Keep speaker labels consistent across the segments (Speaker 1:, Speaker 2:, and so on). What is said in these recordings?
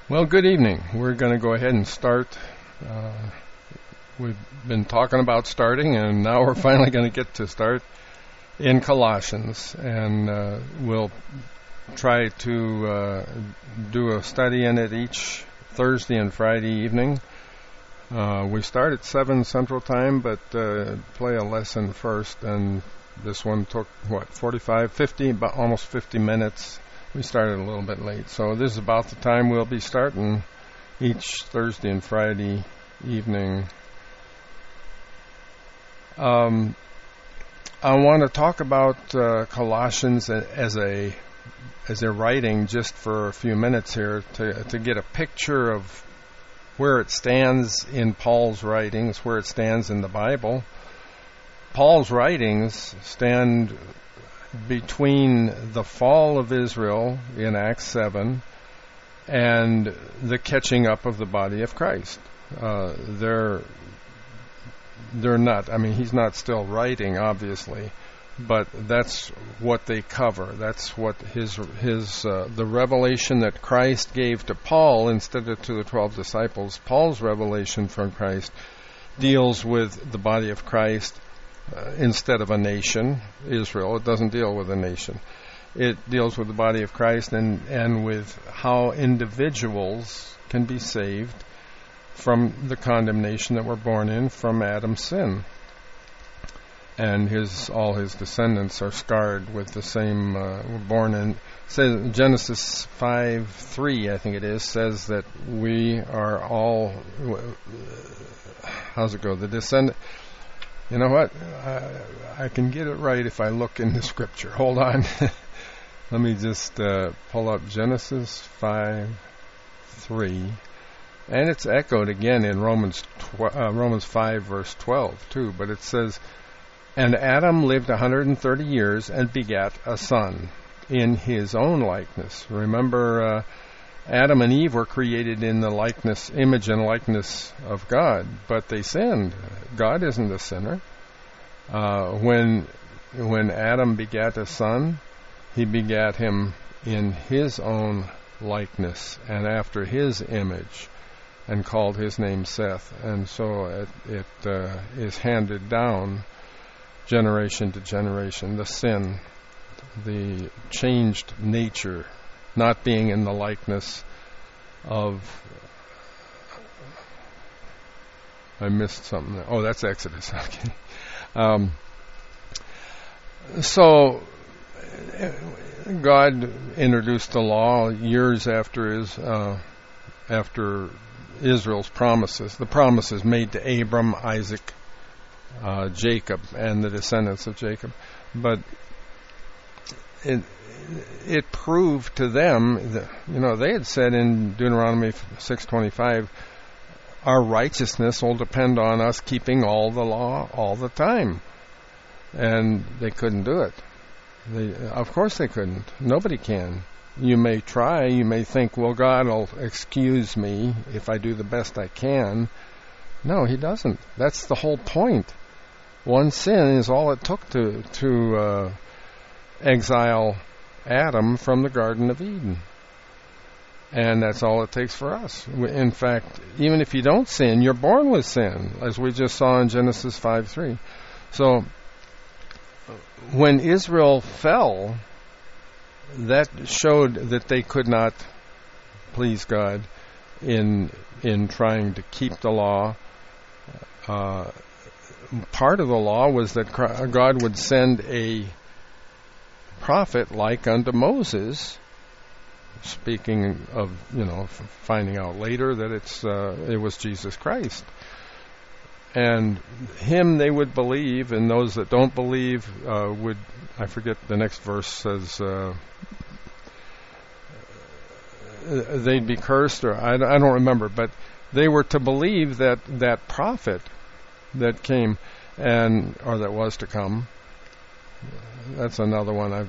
Speaker 1: Well, good evening. We're going to go ahead and start. Uh, we've been talking about starting, and now we're finally going to get to start in Colossians. And we'll try to do a study in it each Thursday and Friday evening. We start at 7 Central Time, but play a lesson first. And this one took, 50, about almost 50 minutes. We started a little bit late, so this is about the time we'll be starting each Thursday and Friday evening. I want to talk about Colossians as a writing just for a few minutes here to get a picture of where it stands in Paul's writings, where it stands in the Bible. Paul's writings stand between the fall of Israel in Acts 7 and the catching up of the body of Christ. They're not, he's not still writing, obviously, but that's what they cover. That's what the revelation that Christ gave to Paul instead of to the 12 disciples. Paul's revelation from Christ deals with the body of Christ instead of a nation, Israel. It doesn't deal with a nation. It deals with the body of Christ and with how individuals can be saved from the condemnation that we're born in from Adam's sin. And all his descendants are scarred with the same, were born in, says Genesis 5:3, I think it is, says that we are all, how's it go? The descendant. You know what? I can get it right if I look in the scripture. Hold on. Let me just pull up Genesis 5:3. And it's echoed again in Romans 5, verse 12, too. But it says, "And Adam lived 130 years and begat a son in his own likeness." Remember, Adam and Eve were created in the image and likeness of God, but they sinned. God isn't a sinner. When Adam begat a son, he begat him in his own likeness and after his image, and called his name Seth. And so it is handed down generation to generation. The sin, the changed nature, not being in the likeness of, I missed something there. Oh, that's Exodus. Okay. So God introduced the law years after Israel's promises, the promises made to Abram, Isaac, Jacob, and the descendants of Jacob. But it proved to them that, they had said in Deuteronomy 6:25, our righteousness will depend on us keeping all the law all the time. And they couldn't do it. Of course they couldn't. Nobody can. You may try. You may think, well, God will excuse me if I do the best I can. No, he doesn't. That's the whole point. One sin is all it took to exile Adam from the Garden of Eden. And that's all it takes for us. In fact, even if you don't sin, you're born with sin, as we just saw in Genesis 5:3. So, when Israel fell, that showed that they could not please God in trying to keep the law. Part of the law was that God would send a prophet like unto Moses. Speaking of, finding out later that it was Jesus Christ. And him they would believe, and those that don't believe would, I forget the next verse says, they'd be cursed, or I don't remember, but they were to believe that prophet that came, or that was to come. That's another one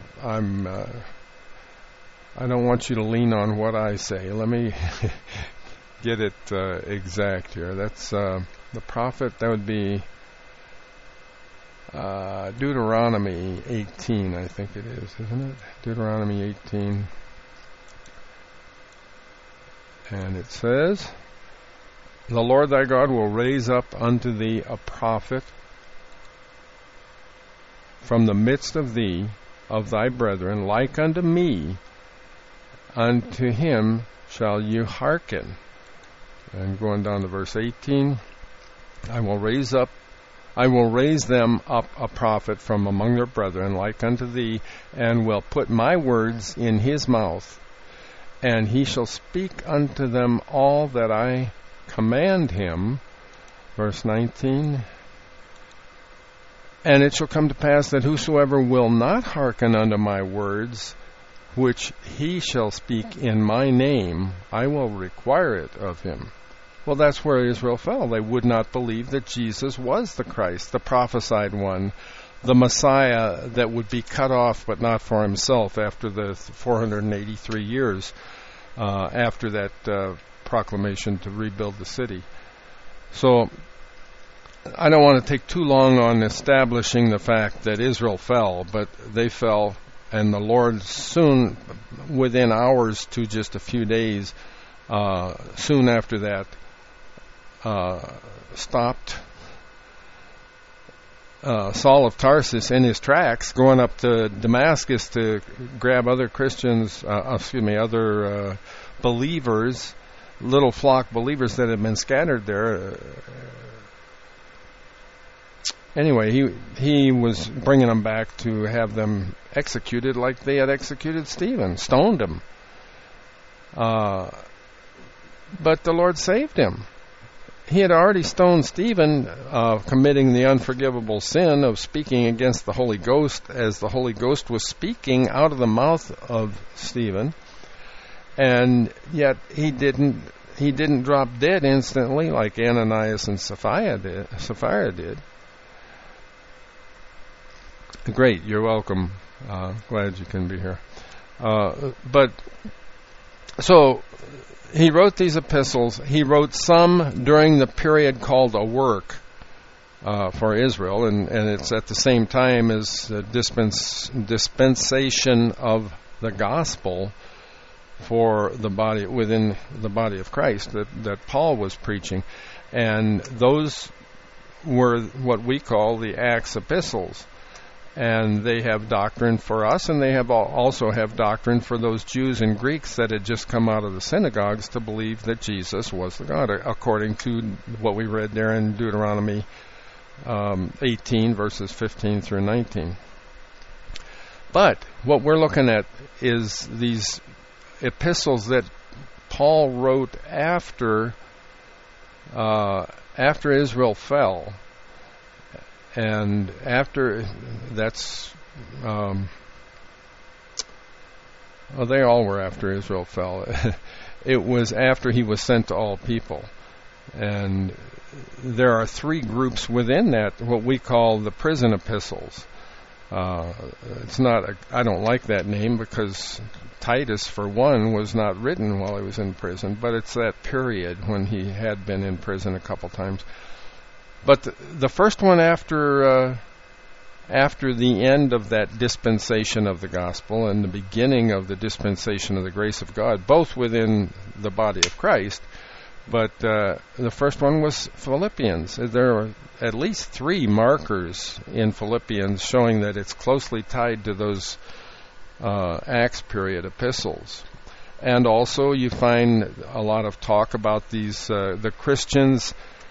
Speaker 1: I don't want you to lean on what I say. Let me get it exact here. That's the prophet. That would be Deuteronomy 18, I think it is, isn't it? Deuteronomy 18. And it says, "The Lord thy God will raise up unto thee a prophet from the midst of thee, of thy brethren, like unto me. Unto him shall you hearken." And going down to verse 18, I will raise them up a prophet from among their brethren, like unto thee, and will put my words in his mouth, and he shall speak unto them all that I command him. Verse 19, "And it shall come to pass that whosoever will not hearken unto my words, which he shall speak in my name, I will require it of him." Well, that's where Israel fell. They would not believe that Jesus was the Christ, the prophesied one, the Messiah that would be cut off, but not for himself, after the 483 years after that proclamation to rebuild the city. So I don't want to take too long on establishing the fact that Israel fell, but they fell, and the Lord soon, within hours to just a few days, soon after that, stopped Saul of Tarsus in his tracks, going up to Damascus to grab other Christians, other believers, little flock believers that had been scattered there. Anyway, he was bringing them back to have them executed like they had executed Stephen, stoned him. But the Lord saved him. He had already stoned Stephen, committing the unforgivable sin of speaking against the Holy Ghost, as the Holy Ghost was speaking out of the mouth of Stephen, and yet he didn't drop dead instantly like Ananias and Sapphira did. Great, you're welcome. Glad you can be here. But so he wrote these epistles. He wrote some during the period called a work for Israel, and it's at the same time as dispensation of the gospel for the body, within the body of Christ, that Paul was preaching. And those were what we call the Acts epistles. And they have doctrine for us, and they also have doctrine for those Jews and Greeks that had just come out of the synagogues to believe that Jesus was the God, according to what we read there in Deuteronomy 18, verses 15 through 19. But what we're looking at is these epistles that Paul wrote after Israel fell. And after that's, they all were after Israel fell. It was after he was sent to all people. And there are three groups within that, what we call the prison epistles. It's not, I don't like that name, because Titus, for one, was not written while he was in prison, but it's that period when he had been in prison a couple times. But the first one after the end of that dispensation of the gospel and the beginning of the dispensation of the grace of God, both within the body of Christ, but the first one was Philippians. There are at least three markers in Philippians showing that it's closely tied to those Acts period epistles. And also you find a lot of talk about these, the Christians.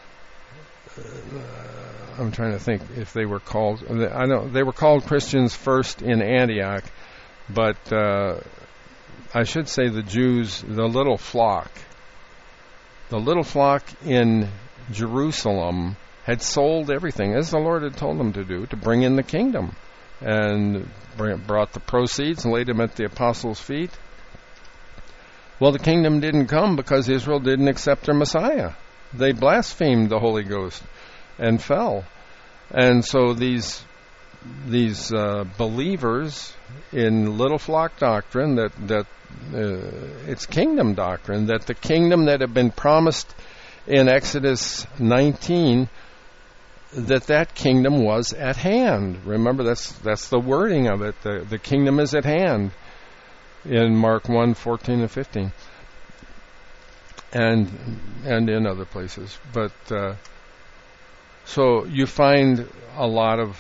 Speaker 1: I'm trying to think if they were called. I know they were called Christians first in Antioch, but I should say the Jews, the little flock in Jerusalem had sold everything, as the Lord had told them to do, to bring in the kingdom, and brought the proceeds and laid them at the apostles' feet. Well, the kingdom didn't come because Israel didn't accept their Messiah. They blasphemed the Holy Ghost and fell. And so these believers in little flock doctrine, that it's kingdom doctrine, that the kingdom that had been promised in Exodus 19, that kingdom was at hand. Remember, that's the wording of it. The kingdom is at hand in Mark 1:14 and 15. and in other places. But so you find a lot of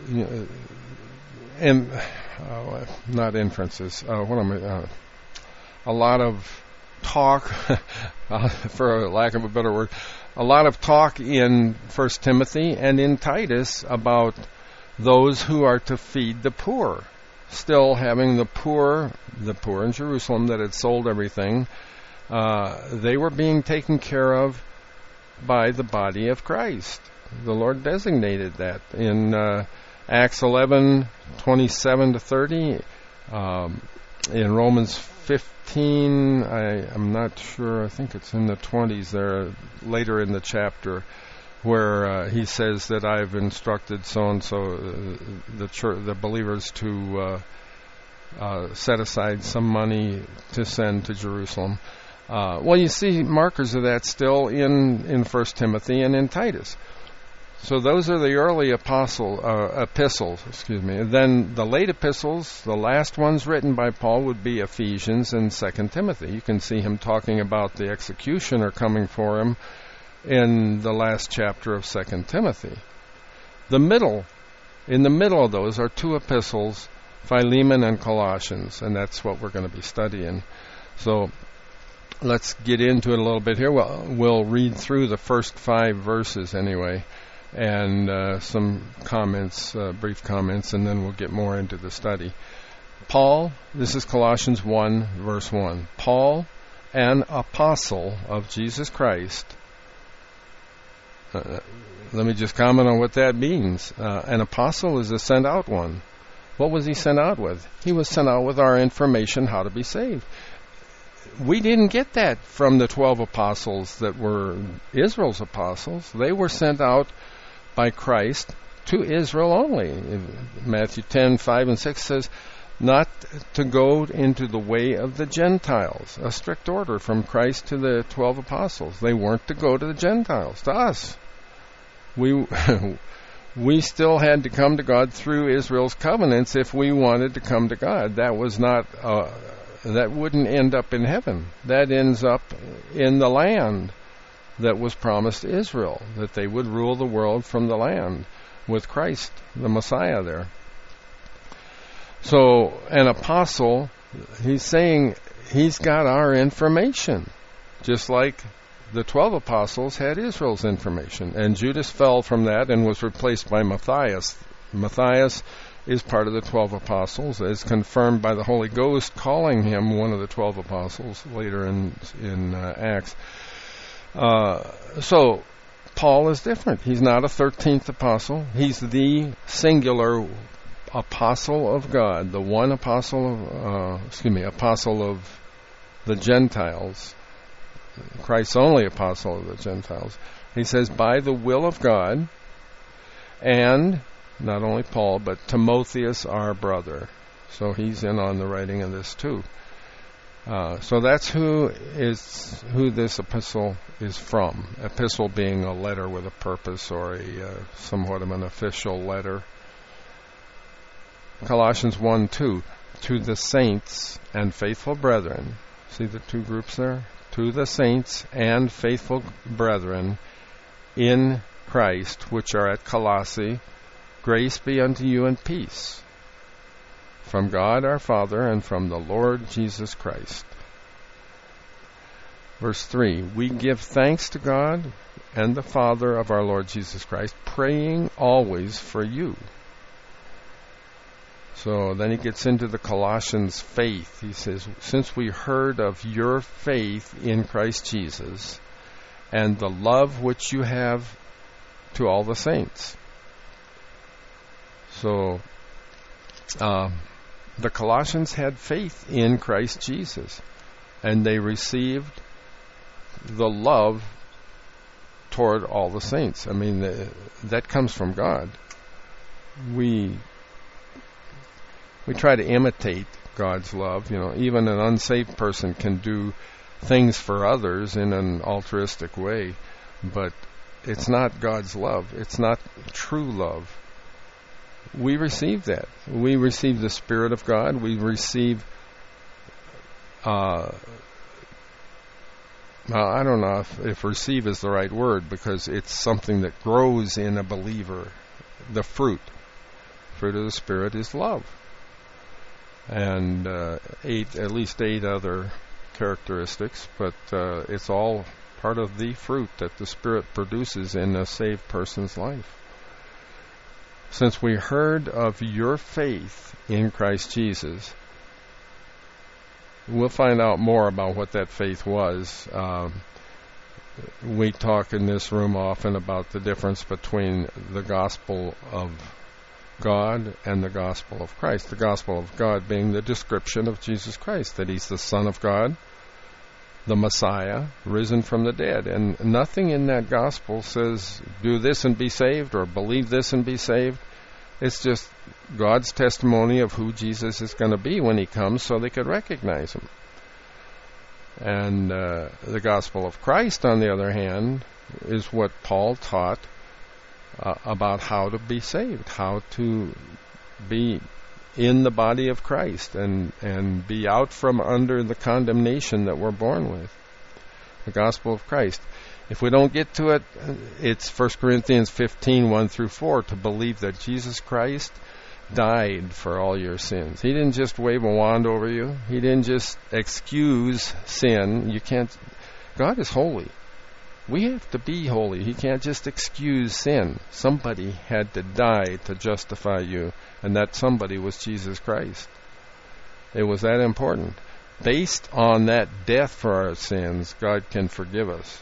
Speaker 1: not inferences. A lot of talk, for lack of a better word, a lot of talk in 1 Timothy and in Titus about those who are to feed the poor. Still having the poor in Jerusalem that had sold everything, they were being taken care of by the body of Christ. The Lord designated that in Acts 11:27-30, in Romans 15, I'm not sure, I think it's in the 20s there, later in the chapter, where he says that I've instructed so-and-so, the believers to set aside some money to send to Jerusalem. Well, you see markers of that still in 1 Timothy and in Titus. So those are the early epistles. And then the late epistles, the last ones written by Paul, would be Ephesians and 2 Timothy. You can see him talking about the executioner coming for him in the last chapter of 2 Timothy. In the middle of those are two epistles, Philemon and Colossians, and that's what we're going to be studying. So let's get into it a little bit here. We'll read through the first 5 verses anyway, and some comments, brief comments, and then we'll get more into the study. Paul, this is Colossians 1, verse 1. Paul, an apostle of Jesus Christ. Let me just comment on what that means. An apostle is a sent out one. What was he sent out with? He was sent out with our information how to be saved. We didn't get that from the 12 apostles that were Israel's apostles. They were sent out by Christ to Israel only. Matthew 10:5-6 says, not to go into the way of the Gentiles. A strict order from Christ to the 12 apostles. They weren't to go to the Gentiles, to us. We still had to come to God through Israel's covenants if we wanted to come to God. That was not, that wouldn't end up in heaven. That ends up in the land that was promised to Israel, that they would rule the world from the land with Christ, the Messiah there. So an apostle, he's saying he's got our information, just like the 12 apostles had Israel's information. And Judas fell from that and was replaced by Matthias. Matthias is part of the 12 apostles, as confirmed by the Holy Ghost calling him one of the 12 apostles later in Acts. So Paul is different. He's not a 13th apostle. He's the singular apostle of God, the one apostle of the Gentiles, Christ's only apostle of the Gentiles. He says, by the will of God, and not only Paul, but Timotheus, our brother. So he's in on the writing of this too. So that's who this epistle is from. Epistle being a letter with a purpose, or somewhat of an official letter. Colossians 1:2, to the saints and faithful brethren. See the two groups there? To the saints and faithful brethren in Christ, which are at Colossae, grace be unto you and peace from God our Father and from the Lord Jesus Christ. Verse 3, we give thanks to God and the Father of our Lord Jesus Christ, praying always for you. So then he gets into the Colossians faith. He says, since we heard of your faith in Christ Jesus and the love which you have to all the saints. So the Colossians had faith in Christ Jesus, and they received the love toward all the saints. I mean, that comes from God. We try to imitate God's love. You know, even an unsaved person can do things for others in an altruistic way, but it's not God's love. It's not true love. We receive that. We receive the Spirit of God. We receive Well, I don't know if receive is the right word, because it's something that grows in a believer. The fruit of the Spirit is love. And at least eight other characteristics, but it's all part of the fruit that the Spirit produces in a saved person's life. Since we heard of your faith in Christ Jesus, we'll find out more about what that faith was. We talk in this room often about the difference between the gospel of God and the gospel of Christ. The gospel of God being the description of Jesus Christ, that He's the Son of God, the Messiah, risen from the dead. And nothing in that gospel says, do this and be saved, or believe this and be saved. It's just God's testimony of who Jesus is going to be when He comes, so they could recognize Him. And the gospel of Christ, on the other hand, is what Paul taught about how to be saved, how to be in the body of Christ and be out from under the condemnation that we're born with. The gospel of Christ. If we don't get to it, it's 1 Corinthians 15, 1 through 4, to believe that Jesus Christ died for all your sins. He didn't just wave a wand over you. He didn't just excuse sin. You can't. God is holy. We have to be holy. He can't just excuse sin. Somebody had to die to justify you, and that somebody was Jesus Christ. It was that important. Based on that death for our sins, God can forgive us.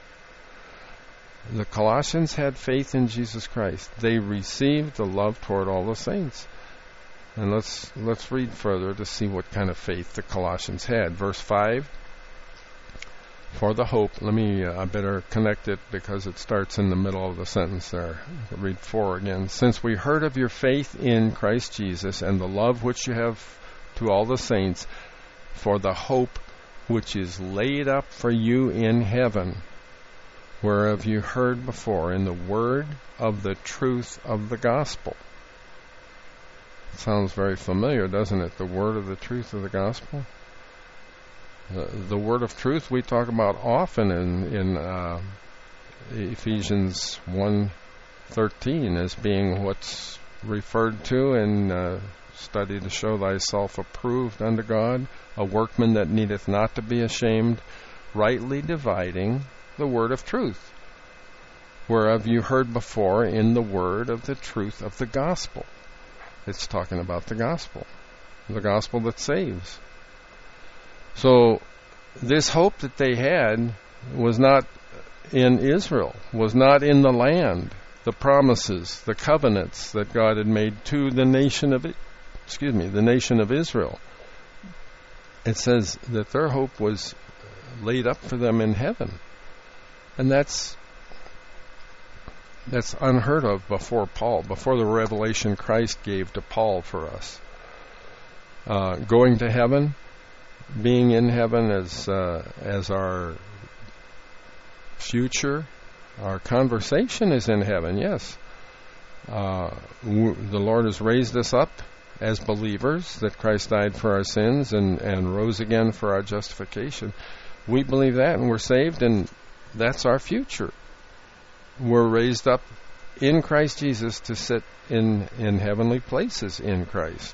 Speaker 1: The Colossians had faith in Jesus Christ. They received the love toward all the saints. And let's read further to see what kind of faith the Colossians had. Verse 5. For the hope, I better connect it because it starts in the middle of the sentence there. I'll read 4 again. Since we heard of your faith in Christ Jesus and the love which you have to all the saints, for the hope which is laid up for you in heaven, whereof you heard before in the word of the truth of the gospel. Sounds very familiar, doesn't it? The word of the truth of the gospel. The word of truth we talk about often in Ephesians 1:13 as being what's referred to in study to show thyself approved unto God, a workman that needeth not to be ashamed, rightly dividing the word of truth, whereof you heard before in the word of the truth of the gospel. It's talking about the gospel that saves. So this hope that they had was not in Israel, was not in the land, the promises, the covenants that God had made to the nation of Israel. It says that their hope was laid up for them in heaven. And that's unheard of before the revelation Christ gave to Paul for us. Going to heaven, being in heaven as our future, our conversation is in heaven, yes. The Lord has raised us up as believers, that Christ died for our sins and rose again for our justification. We believe that, and we're saved, and that's our future. We're raised up in Christ Jesus to sit in heavenly places in Christ.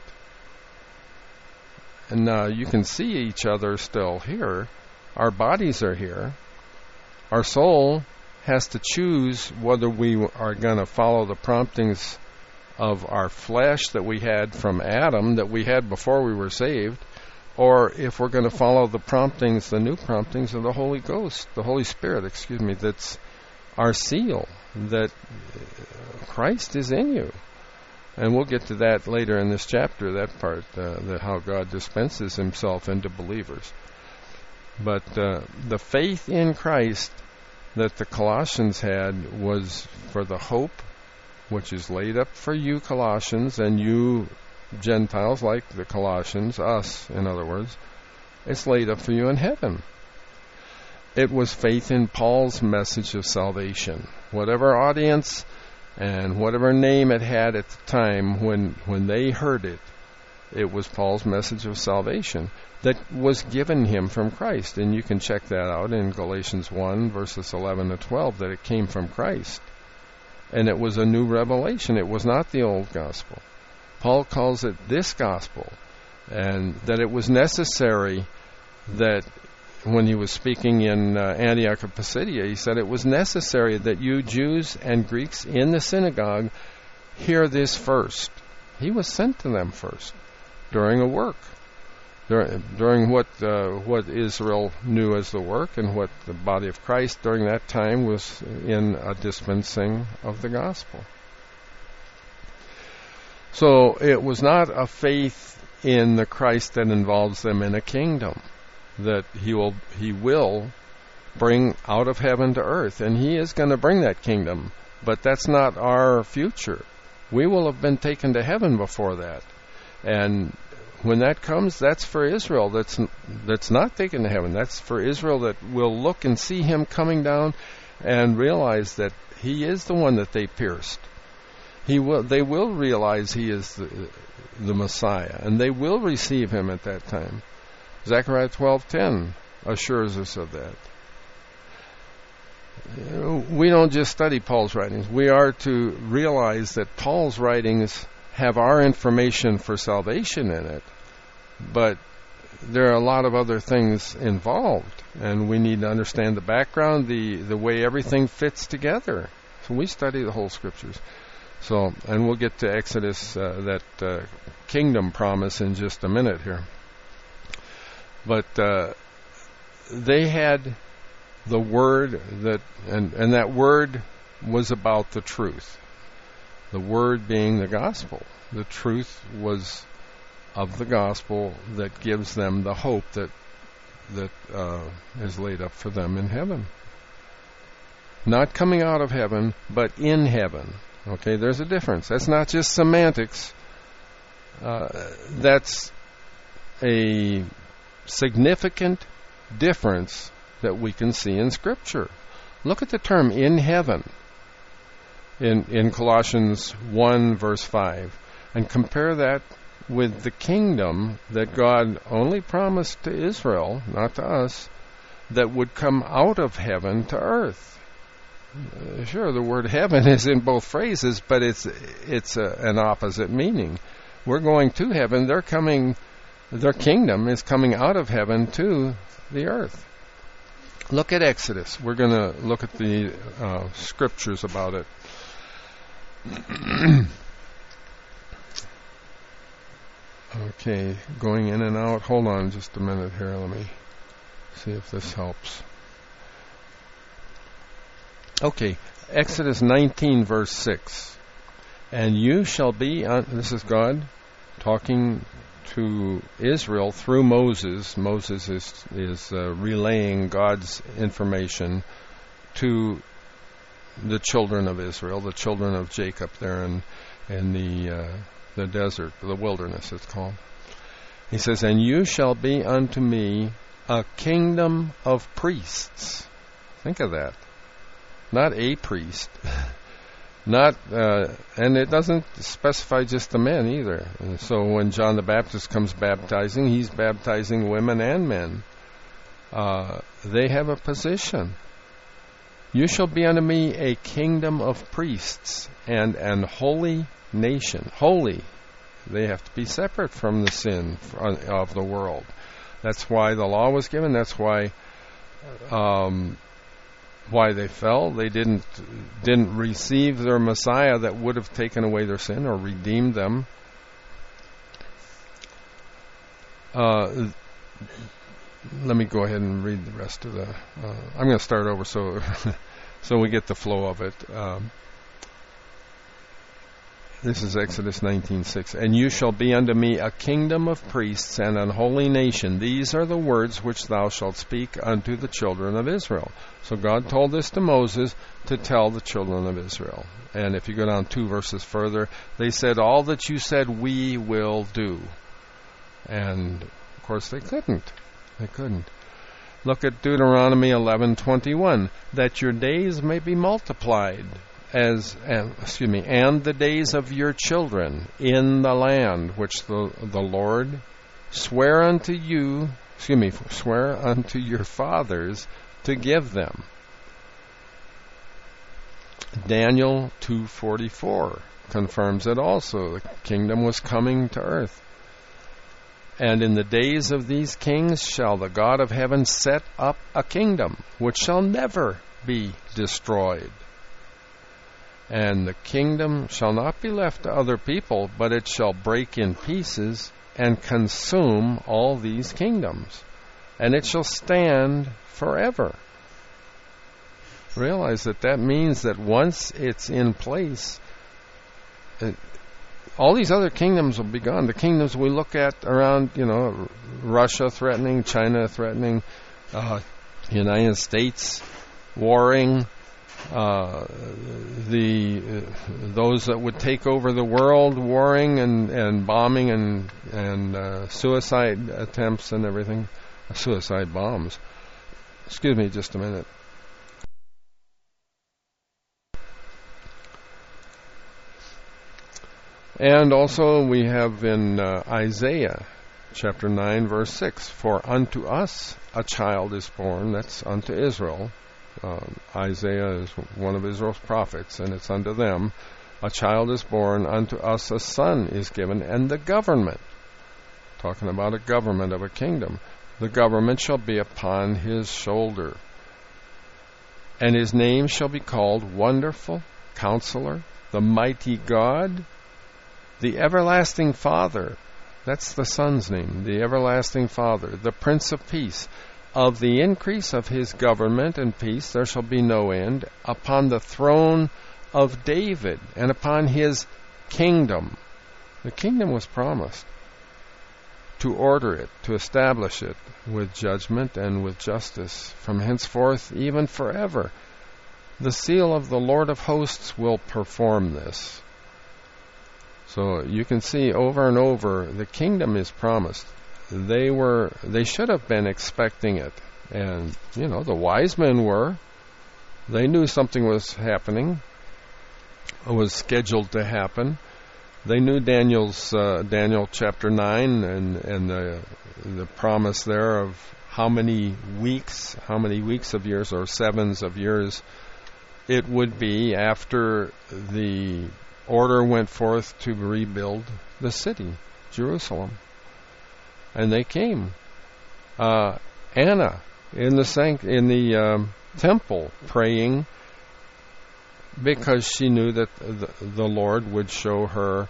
Speaker 1: And now you can see each other still here. Our bodies are here. Our soul has to choose whether we are going to follow the promptings of our flesh that we had from Adam, that we had before we were saved, or if we're going to follow the new promptings of the Holy Ghost, the Holy Spirit, that's our seal, that Christ is in you. And we'll get to that later in this chapter, that part, how God dispenses Himself into believers. But the faith in Christ that the Colossians had was for the hope which is laid up for you Colossians, and you Gentiles like the Colossians, us in other words, it's laid up for you in heaven. It was faith in Paul's message of salvation. Whatever audience and whatever name it had at the time when they heard it, it was Paul's message of salvation that was given him from Christ. And you can check that out in Galatians 1, verses 11 to 12, that it came from Christ. And it was a new revelation. It was not the old gospel. Paul calls it this gospel, and that it was necessary that when he was speaking in Antioch of Pisidia, he said it was necessary that you Jews and Greeks in the synagogue hear this first. He was sent to them first during a work, during what Israel knew as the work, and what the body of Christ during that time was in a dispensing of the gospel. So it was not a faith in the Christ that involves them in a kingdom that he will bring out of heaven to earth, and he is going to bring that kingdom, but that's not our future. We will have been taken to heaven before that, and when that comes, that's for Israel. That's not taken to heaven. That's for Israel that will look and see him coming down and realize that he is the one that they pierced. They will realize he is the Messiah, and they will receive him at that time. Zechariah 12:10 assures us of that. We don't just study Paul's writings. We are to realize that Paul's writings have our information for salvation in it, but there are a lot of other things involved, and we need to understand the background, the way everything fits together. So we study the whole Scriptures. So, and we'll get to Exodus, that kingdom promise, in just a minute here. But they had the word and that word was about the truth. The word being the gospel. The truth was of the gospel that gives them the hope that is laid up for them in heaven. Not coming out of heaven, but in heaven. Okay, there's a difference. That's not just semantics. That's a significant difference that we can see in Scripture. Look at the term in heaven in Colossians 1 verse 5 and compare that with the kingdom that God only promised to Israel, not to us, that would come out of heaven to earth. Sure, the word heaven is in both phrases, but it's an opposite meaning. We're going to heaven. Their kingdom is coming out of heaven to the earth. Look at Exodus. We're going to look at the scriptures about it. Okay, going in and out. Hold on just a minute here. Let me see if this helps. Okay, Exodus 19 verse 6. And you shall be, this is God talking to Israel through Moses. Moses is relaying God's information to the children of Israel, the children of Jacob there in the desert, the wilderness it's called. He says, and you shall be unto me a kingdom of priests. Think of that. Not a priest. Not, and it doesn't specify just the men either. And so when John the Baptist comes baptizing, he's baptizing women and men. They have a position. You shall be unto me a kingdom of priests and an holy nation. Holy. They have to be separate from the sin of the world. That's why the law was given. That's why they fell. They didn't receive their Messiah that would have taken away their sin or redeemed them. Let me go ahead and read the rest of the... I'm going to start over so we get the flow of it. This is Exodus 19:6. And you shall be unto me a kingdom of priests and an holy nation. These are the words which thou shalt speak unto the children of Israel. So God told this to Moses to tell the children of Israel. And if you go down 2 verses further, they said, all that you said we will do. And of course they couldn't. They couldn't. Look at Deuteronomy 11:21. That your days may be multiplied and the days of your children in the land which the Lord swear unto your fathers to give them. Daniel 2:44 confirms it also. The kingdom was coming to earth. And in the days of these kings shall the God of heaven set up a kingdom which shall never be destroyed. And the kingdom shall not be left to other people, but it shall break in pieces and consume all these kingdoms. And it shall stand forever. Realize that means that once it's in place, all these other kingdoms will be gone. The kingdoms we look at around, Russia threatening, China threatening, United States warring, those that would take over the world warring and bombing and suicide attempts and everything, suicide bombs. Excuse me just a minute. And also we have in Isaiah chapter 9 verse 6, for unto us a child is born, that's unto Israel. Isaiah is one of Israel's prophets, and it's unto them, a child is born, unto us a son is given, and the government, talking about a government of a kingdom, the government shall be upon his shoulder. And his name shall be called Wonderful, Counselor, the Mighty God, the Everlasting Father. That's the Son's name, the Everlasting Father, the Prince of Peace. Of the increase of his government and peace there shall be no end, upon the throne of David and upon his kingdom. The kingdom was promised, to order it, to establish it with judgment and with justice, from henceforth even forever. The seal of the Lord of hosts will perform this. So you can see over and over, the kingdom is promised. They should have been expecting it. And, the wise men were. They knew something was happening. It was scheduled to happen. They knew Daniel chapter 9 and the promise there of how many weeks of years or sevens of years it would be after the order went forth to rebuild the city, Jerusalem. And they came. Anna in the temple praying because she knew that the Lord would show her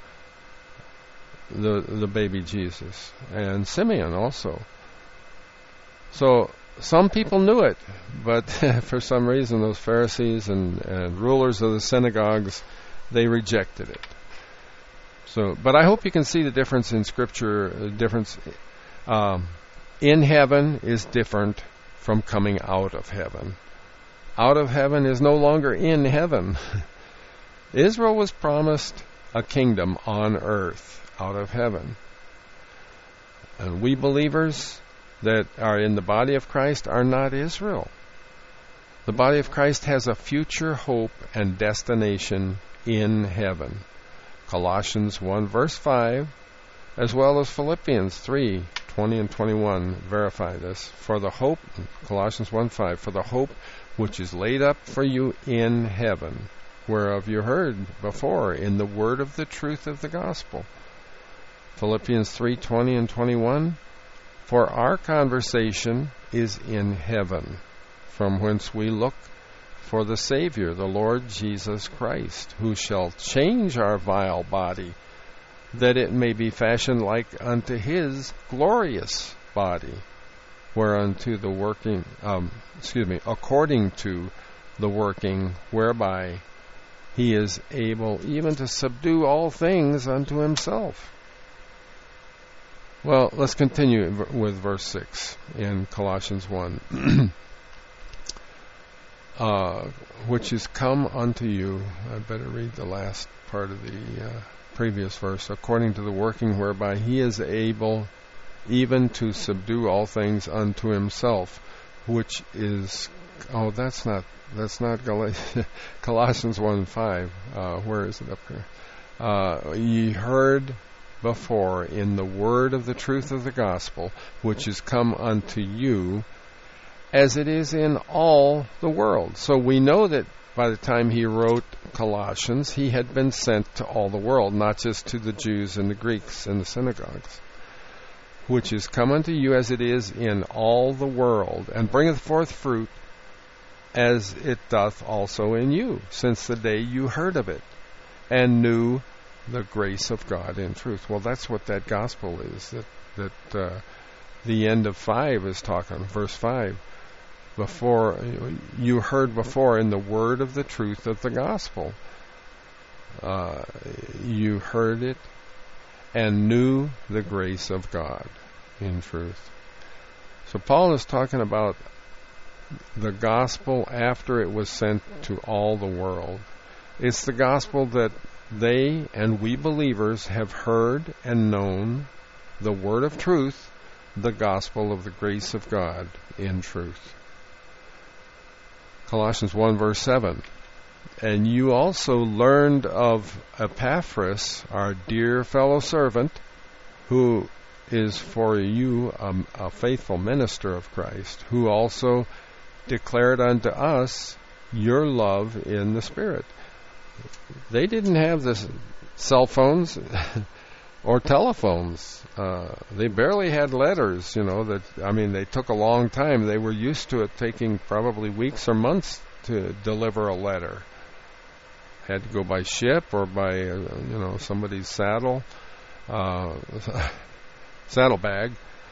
Speaker 1: the baby Jesus, and Simeon also. So some people knew it, but for some reason those Pharisees and rulers of the synagogues, they rejected it. So, but I hope you can see the difference in Scripture. Difference in heaven is different from coming out of heaven. Out of heaven is no longer in heaven. Israel was promised a kingdom on earth out of heaven. And we believers that are in the body of Christ are not Israel. The body of Christ has a future hope and destination in heaven. Colossians 1 verse 5, as well as Philippians 3, 20 and 21 verify this. For the hope, Colossians 1:5, for the hope which is laid up for you in heaven, whereof you heard before in the word of the truth of the gospel. Philippians 3:20 and 21, for our conversation is in heaven, from whence we look for the Savior, the Lord Jesus Christ, who shall change our vile body, that it may be fashioned like unto his glorious body, whereunto the working, according to the working whereby he is able even to subdue all things unto himself. Well, let's continue with verse 6 in Colossians 1. Which is come unto you. I better read the last part of the previous verse. According to the working whereby he is able even to subdue all things unto himself, which is Oh, that's not Colossians 1:5. Where is it up here? Ye heard before in the word of the truth of the gospel, which is come unto you, as it is in all the world. So we know that by the time he wrote Colossians, he had been sent to all the world, not just to the Jews and the Greeks and the synagogues. Which is come unto you as it is in all the world, and bringeth forth fruit as it doth also in you, since the day you heard of it, and knew the grace of God in truth. Well, that's what that gospel is, that the end of 5 is talking, verse 5. Before you heard before in the word of the truth of the gospel. You heard it and knew the grace of God in truth. So Paul is talking about the gospel after it was sent to all the world. It's the gospel that they and we believers have heard and known, the word of truth, the gospel of the grace of God in truth. Colossians 1 verse 7. And you also learned of Epaphras, our dear fellow servant, who is for you a faithful minister of Christ, who also declared unto us your love in the Spirit. They didn't have this cell phones or telephones. They barely had letters, they took a long time. They were used to it taking probably weeks or months to deliver a letter. Had to go by ship or by, somebody's saddlebag.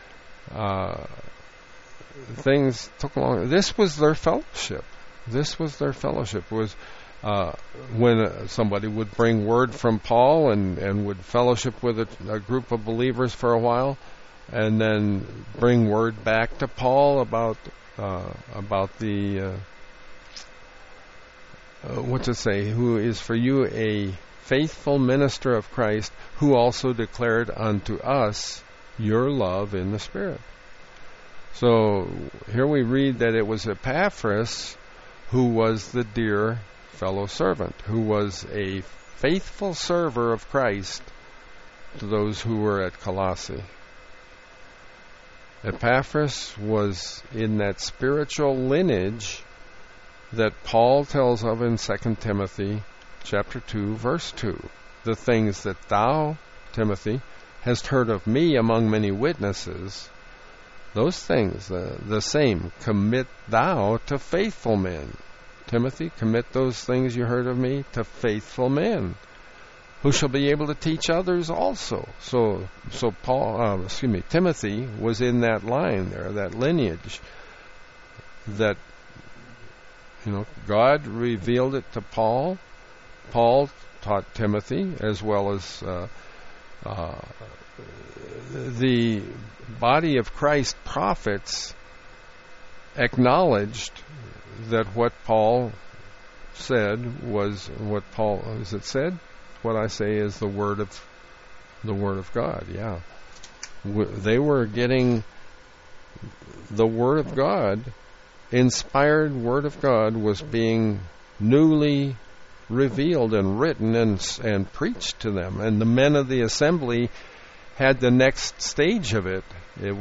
Speaker 1: Things took long. This was their fellowship. Was when somebody would bring word from Paul and would fellowship with a group of believers for a while, and then bring word back to Paul about the what to say, who is for you a faithful minister of Christ, who also declared unto us your love in the Spirit. So here we read that it was Epaphras who was the dear fellow servant, who was a faithful server of Christ to those who were at Colossae. Epaphras was in that spiritual lineage that Paul tells of in 2 Timothy chapter 2, verse 2. The things that thou, Timothy, hast heard of me among many witnesses, those things, the same, commit thou to faithful men. Timothy, commit those things you heard of me to faithful men, who shall be able to teach others also. So Timothy was in that line there, that lineage, that God revealed it to Paul. Paul taught Timothy, as well as the body of Christ prophets acknowledged that what Paul said was what Paul, as it said, what I say is the word of God. Yeah, they were getting the word of God. Inspired word of God was being newly revealed and written and preached to them, and the men of the assembly had the next stage of it. They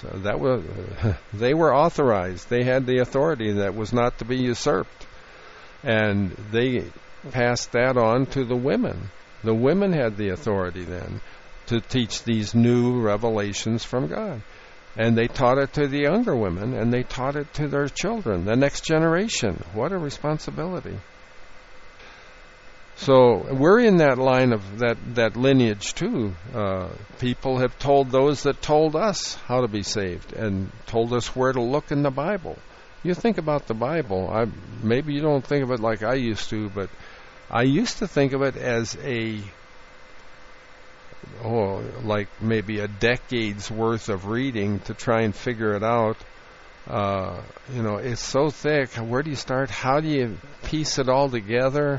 Speaker 1: were authorized. They had the authority that was not to be usurped, and they passed that on to the women. The women had the authority then to teach these new revelations from God. And they taught it to the younger women, and they taught it to their children, the next generation. What a responsibility. So we're in that line of that lineage too. People have told those that told us how to be saved and told us where to look in the Bible. You think about the Bible. Maybe you don't think of it like I used to, but I used to think of it as like maybe a decade's worth of reading to try and figure it out. It's so thick. Where do you start? How do you piece it all together?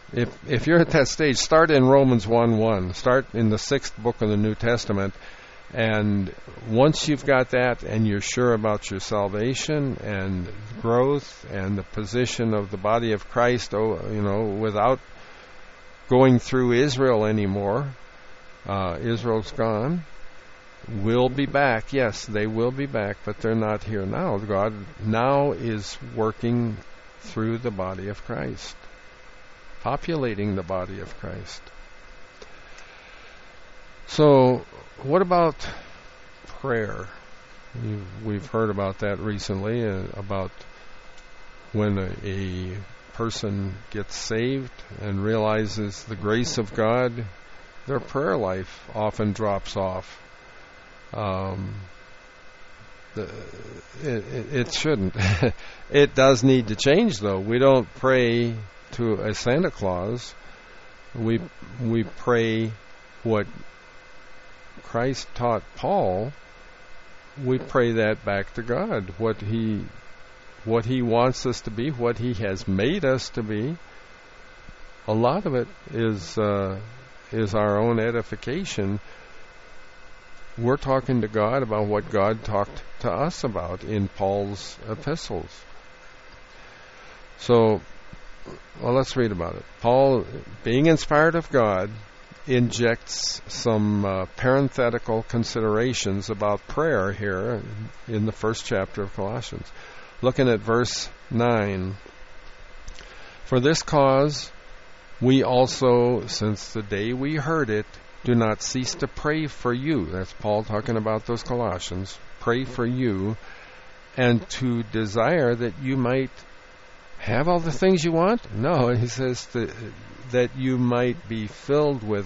Speaker 1: If you're at that stage, start in Romans 1:1. Start in the 6th book of the New Testament And once you've got that and you're sure about your salvation and growth and the position of the body of Christ, without going through Israel anymore, Israel's gone. Will be back. Yes, they will be back, but they're not here now. God now is working through the body of Christ, populating the body of Christ. So, what about prayer? We've heard about that recently, about when a person gets saved and realizes the grace of God, their prayer life often drops off. It shouldn't. It does need to change, though. We don't pray to a Santa Claus. We pray what Christ taught Paul. We pray that back to God. What He wants us to be, what He has made us to be. A lot of it is our own edification. We're talking to God about what God talked to us about in Paul's epistles. So, let's read about it. Paul, being inspired of God, injects some parenthetical considerations about prayer here in the first chapter of Colossians. Looking at verse 9. For this cause we also, since the day we heard it, do not cease to pray for you. That's Paul talking about those Colossians. Pray for you, and to desire that you might have all the things you want? No, he says that you might be filled with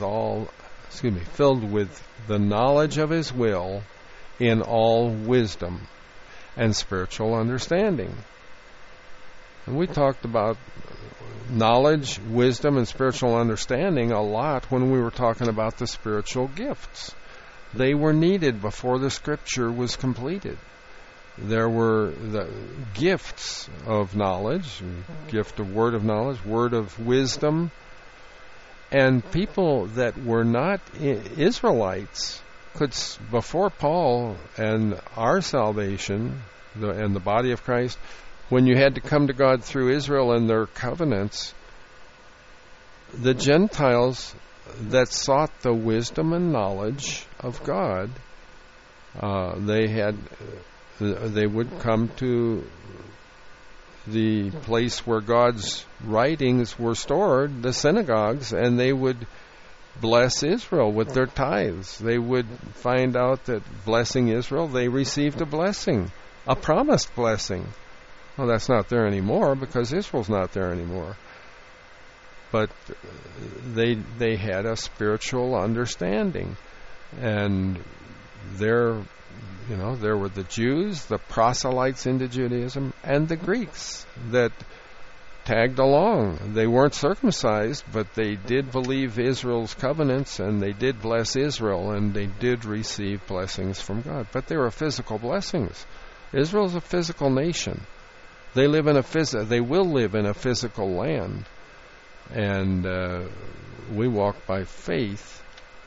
Speaker 1: the knowledge of His will in all wisdom and spiritual understanding. And we talked about knowledge, wisdom, and spiritual understanding a lot when we were talking about the spiritual gifts. They were needed before the Scripture was completed. There were the gifts of knowledge, gift of word of knowledge, word of wisdom, and people that were not Israelites could, before Paul and our salvation and the body of Christ, when you had to come to God through Israel and their covenants, the Gentiles that sought the wisdom and knowledge of God, they would come to the place where God's writings were stored, the synagogues, and they would bless Israel with their tithes. They would find out that blessing Israel, they received a blessing, a promised blessing. Well, that's not there anymore because Israel's not there anymore. But they had a spiritual understanding, and there were the Jews, the proselytes into Judaism, and the Greeks that tagged along. They weren't circumcised, but they did believe Israel's covenants, and they did bless Israel, and they did receive blessings from God. But they were physical blessings. Israel's a physical nation. They will live in a physical land, and we walk by faith.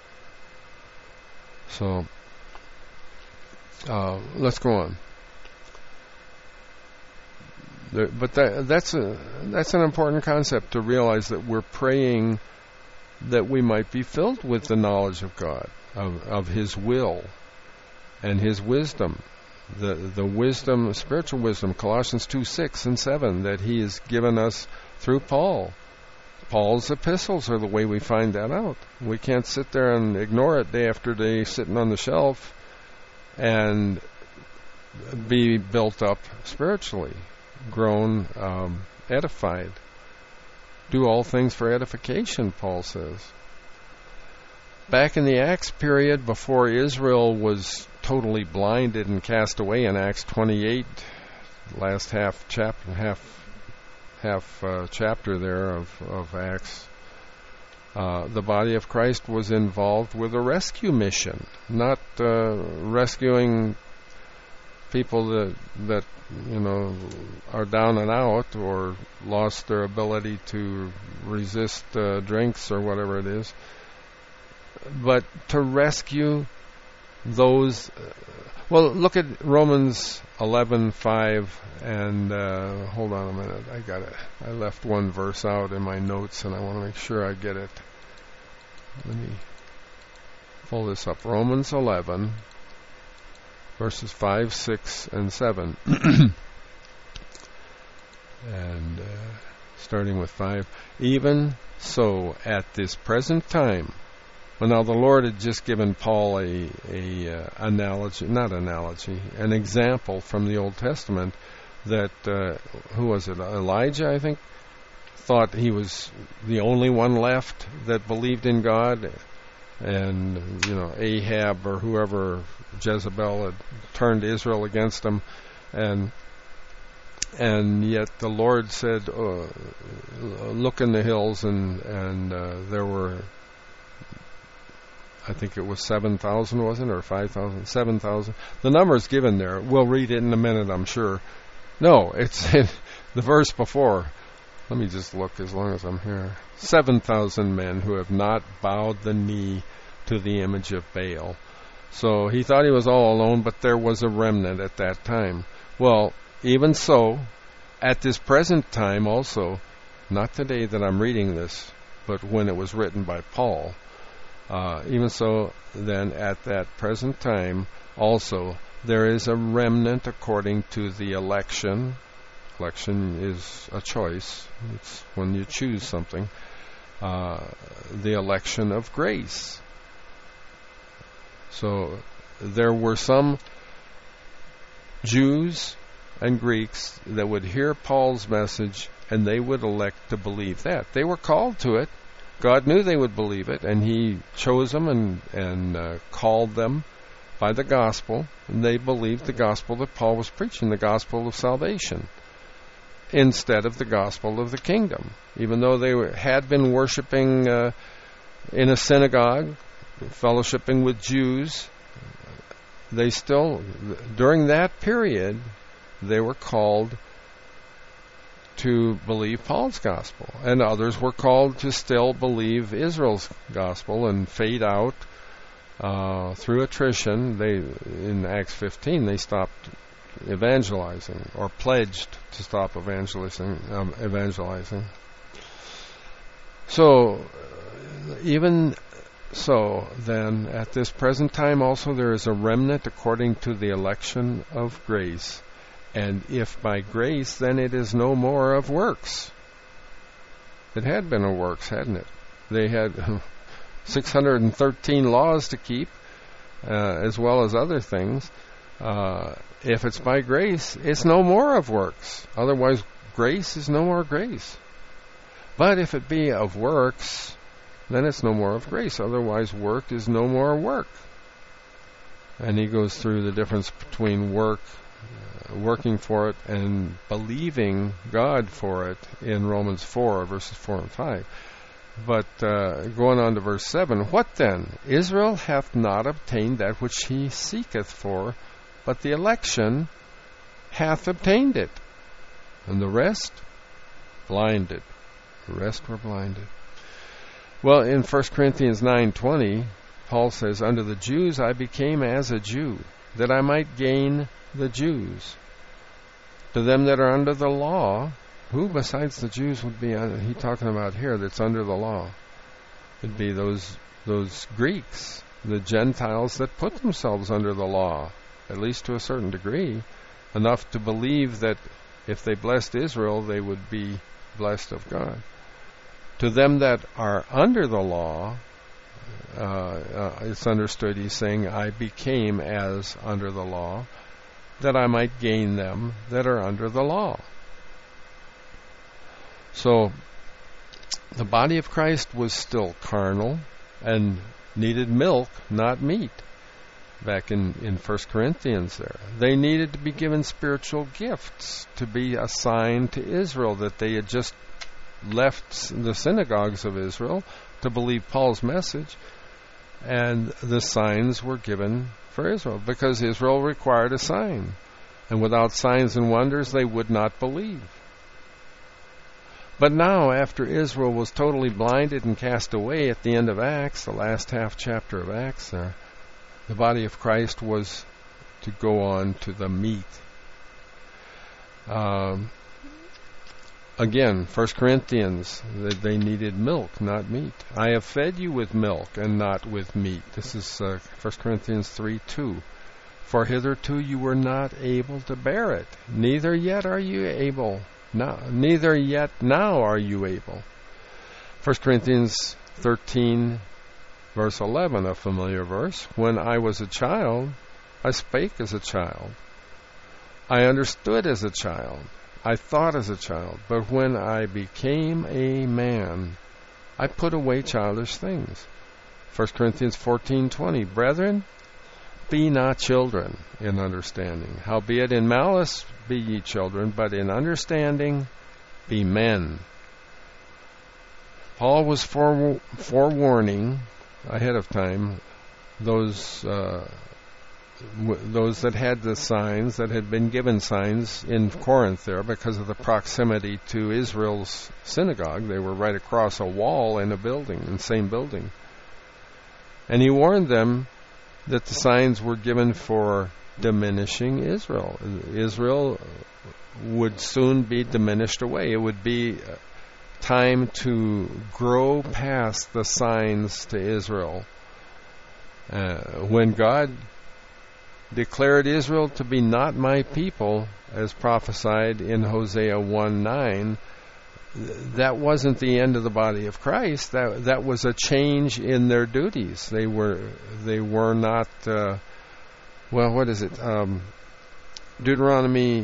Speaker 1: So let's go on. But that's an important concept to realize, that we're praying that we might be filled with the knowledge of God, of His will and His wisdom. The wisdom, spiritual wisdom, Colossians 2:6 and 7, that He has given us through Paul. Paul's epistles are the way we find that out. We can't sit there and ignore it day after day, sitting on the shelf, and be built up spiritually, grown, edified. Do all things for edification, Paul says. Back in the Acts period, before Israel was totally blinded and cast away in Acts 28, last half chapter there of Acts, the body of Christ was involved with a rescue mission, not rescuing people that are down and out or lost their ability to resist drinks or whatever it is, but to rescue those. Well, look at Romans 11:5, and hold on a minute. I left one verse out in my notes, and I want to make sure I get it. Let me pull this up. Romans 11, verses 5, 6, and 7. And starting with 5. Even so, at this present time. Well, now the Lord had just given Paul an example from the Old Testament that, who was it, Elijah, I think, thought he was the only one left that believed in God, and, Ahab or whoever, Jezebel, had turned Israel against him, and yet the Lord said, look in the hills, and there were, I think it was 7,000, wasn't it, or 5,000? 7,000. The number is given there. We'll read it in a minute, I'm sure. No, it's in the verse before. Let me just look as long as I'm here. 7,000 men who have not bowed the knee to the image of Baal. So he thought he was all alone, but there was a remnant at that time. Well, even so, at this present time also, not today that I'm reading this, but when it was written by Paul, even so, then at that present time also, there is a remnant according to the election. Election is a choice. It's when you choose something. The election of grace. So there were some Jews and Greeks that would hear Paul's message and they would elect to believe that. They were called to it. God knew they would believe it, and he chose them and called them by the gospel, and they believed the gospel that Paul was preaching, the gospel of salvation, instead of the gospel of the kingdom. Even though they had been worshiping in a synagogue, fellowshipping with Jews, they still, during that period, they were called to believe Paul's gospel, and others were called to still believe Israel's gospel and fade out through attrition. They, in Acts 15, they stopped evangelizing, or pledged to stop evangelizing. So, even so, then, at this present time also there is a remnant according to the election of grace. And if by grace, then it is no more of works. It had been of works, hadn't it? They had 613 laws to keep, as well as other things. If it's by grace, it's no more of works. Otherwise, grace is no more grace. But if it be of works, then it's no more of grace. Otherwise, work is no more work. And he goes through the difference between working for it and believing God for it in Romans 4, verses 4 and 5. But going on to verse 7, what then? Israel hath not obtained that which he seeketh for, but the election hath obtained it. And the rest, blinded. The rest were blinded. Well, in 1 Corinthians 9:20, Paul says, unto the Jews I became as a Jew, that I might gain the Jews. To them that are under the law, who besides the Jews would be he talking about here that's under the law? It'd be those Greeks, the Gentiles that put themselves under the law, at least to a certain degree, enough to believe that if they blessed Israel, they would be blessed of God. To them that are under the law, it's understood he's saying, I became as under the law, that I might gain them that are under the law. So, the body of Christ was still carnal and needed milk, not meat. Back in 1 Corinthians there. They needed to be given spiritual gifts to be a sign to Israel that they had just left the synagogues of Israel to believe Paul's message, and the signs were given for Israel, because Israel required a sign. And without signs and wonders, they would not believe. But now, after Israel was totally blinded and cast away at the end of Acts, the last half chapter of Acts there, The body of Christ was to go on to the meat. Again, 1 Corinthians, they needed milk, not meat. I have fed you with milk and not with meat. This is 1 Corinthians 3:2. For hitherto you were not able to bear it, neither yet are you able. Neither yet now are you able. 1 Corinthians 13, verse 11, a familiar verse. When I was a child, I spake as a child. I understood as a child. I thought as a child. But when I became a man, I put away childish things. 1 Corinthians 14:20. Brethren, be not children in understanding. Howbeit in malice be ye children, but in understanding be men. Paul was forewarning ahead of time those that had the signs, that had been given signs in Corinth there because of the proximity to Israel's synagogue. They were right across a wall in a building, in the same building. And he warned them that the signs were given for diminishing Israel. Israel would soon be diminished away. It would be time to grow past the signs to Israel. When God declared Israel to be not my people, as prophesied in Hosea 1:9, that wasn't the end of the body of Christ. That was a change in their duties. They were not. What is it? Deuteronomy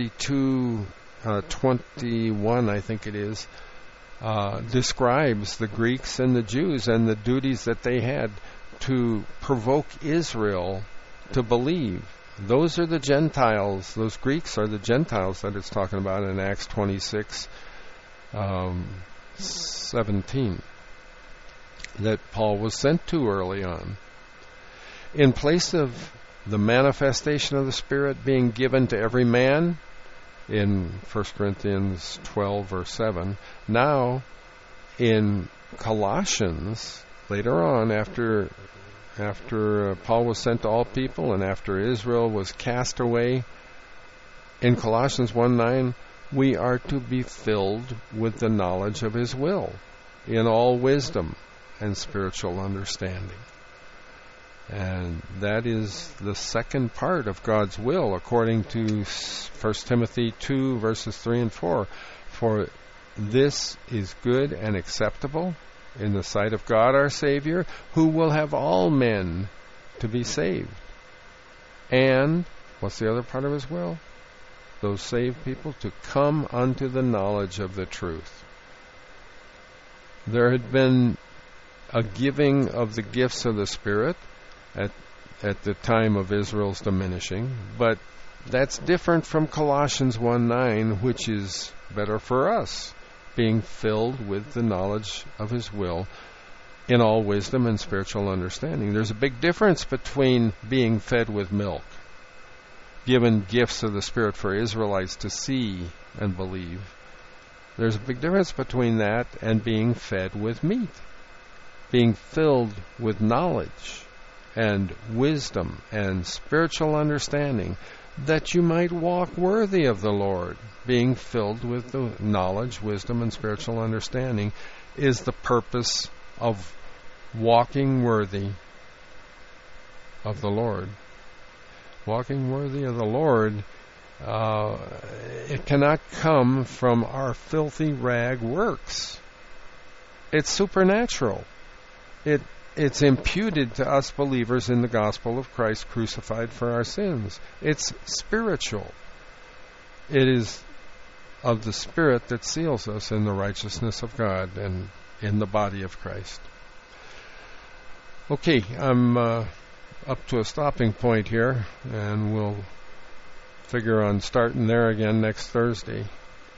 Speaker 1: 32:21, I think it is, describes the Greeks and the Jews and the duties that they had to provoke Israel to believe. Those are the Gentiles. Those Greeks are the Gentiles that it's talking about in Acts 26:17, that Paul was sent to early on. In place of the manifestation of the Spirit being given to every man in 1 Corinthians 12, verse 7, now in Colossians, later on, after Paul was sent to all people and after Israel was cast away, in Colossians 1:9, we are to be filled with the knowledge of His will in all wisdom and spiritual understanding. And that is the second part of God's will, according to 1 Timothy 2, verses 3 and 4. For this is good and acceptable in the sight of God our Savior, who will have all men to be saved. And, what's the other part of His will? Those saved people to come unto the knowledge of the truth. There had been a giving of the gifts of the Spirit at the time of Israel's diminishing, but that's different from Colossians 1:9, which is better for us, being filled with the knowledge of His will in all wisdom and spiritual understanding. There's a big difference between being fed with milk, given gifts of the Spirit for Israelites to see and believe. There's a big difference between that and being fed with meat, being filled with knowledge and wisdom and spiritual understanding, that you might walk worthy of the Lord. Being filled with the knowledge, wisdom, and spiritual understanding is the purpose of walking worthy of the Lord. Walking worthy of the Lord, it cannot come from our filthy rag works. It's supernatural. It's imputed to us believers in the gospel of Christ crucified for our sins. It's spiritual. It is of the Spirit that seals us in the righteousness of God and in the body of Christ. Okay, I'm up to a stopping point here, and we'll figure on starting there again next Thursday.